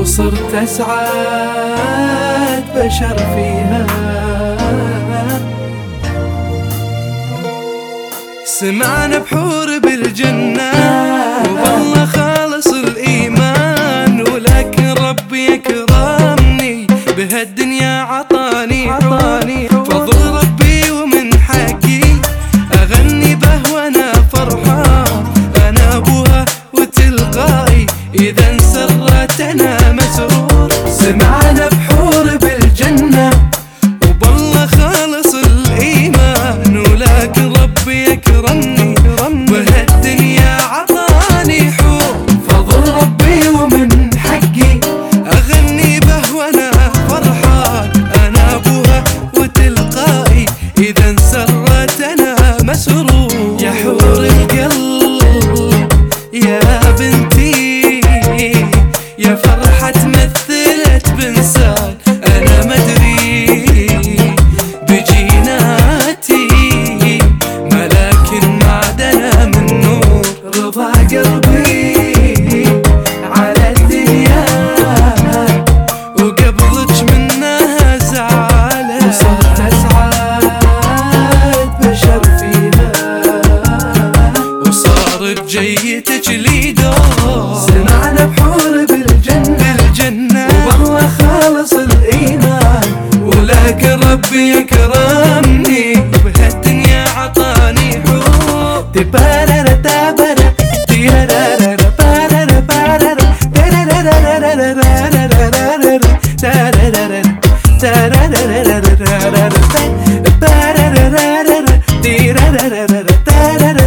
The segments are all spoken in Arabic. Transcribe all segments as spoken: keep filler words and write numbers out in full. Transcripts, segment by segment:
وصرت أسعد بشر فيها. سمعنا بحور بالجنة والله خالص الإيمان، ولكن ربي أكرمني بهالدنيا عطاني عطاني فضل ربي ومن حقي أغني به وأنا فرحان. أنا أبوها وتلقائي إذا انسرت أنا مسرور. سمعنا بحور بالجنة وبالله خالص الإيمان، ولكن ربي أكرمني بهالدنيا عطاني حور. فضل ربي ومن حقي أغني به وأنا فرحان. أنا أبوها وتلقائي إذا انسرت أنا مسرور. يا حور القلب يا بنتي يا فرحة مثلت بإنسان أنا مدري بجيناتي ملاكن معدنة من نور. رضا قلبي على الدنيا وقبلك منها زعلت، وصرت أسعد بشر فيها وصارت جيتك لي دور. سمعنا بحور بالجنة بالجنة والله خالص الإيمان، ولكن ربي أكرمني بهالدنيا عطاني حور. تبارر تبارر تيرارر بارر بارر ترارر ترارر ترارر ترارر بارر تيرارر ترارر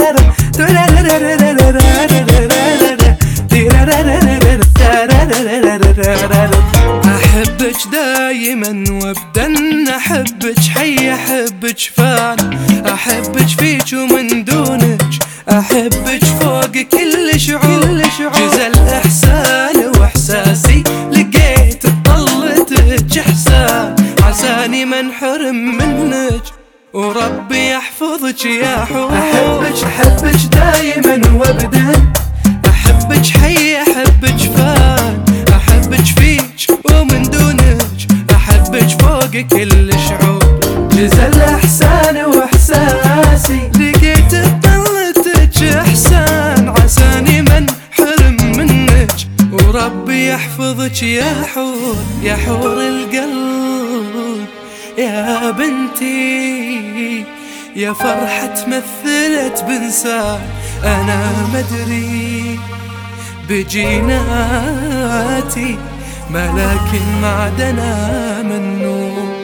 ترارر. أحبك دايما وابدا أحبك حي أحبك فان، أحبك فيك ومن دونك أحبك فوق كل شعور. جزى الإحسان وإحساسي لقيت بطلتك إحسان، عساني ما انحرم منك وربي يحفظك يا حور. أحبك أحبك دايما وابدا أحبك حي أحبك فان، أحبك فيك ومن دونك أحبك فوق كل شعور. جزى الإحسان وإحساسي لقيت بطلتك إحسان، عساني من حرم منك وربي يحفظك يا حور. يا حور القلب يا بنتي يا فرحة مثلت بإنسان أنا مدري بجيناتي ملاكن معدنة من نور.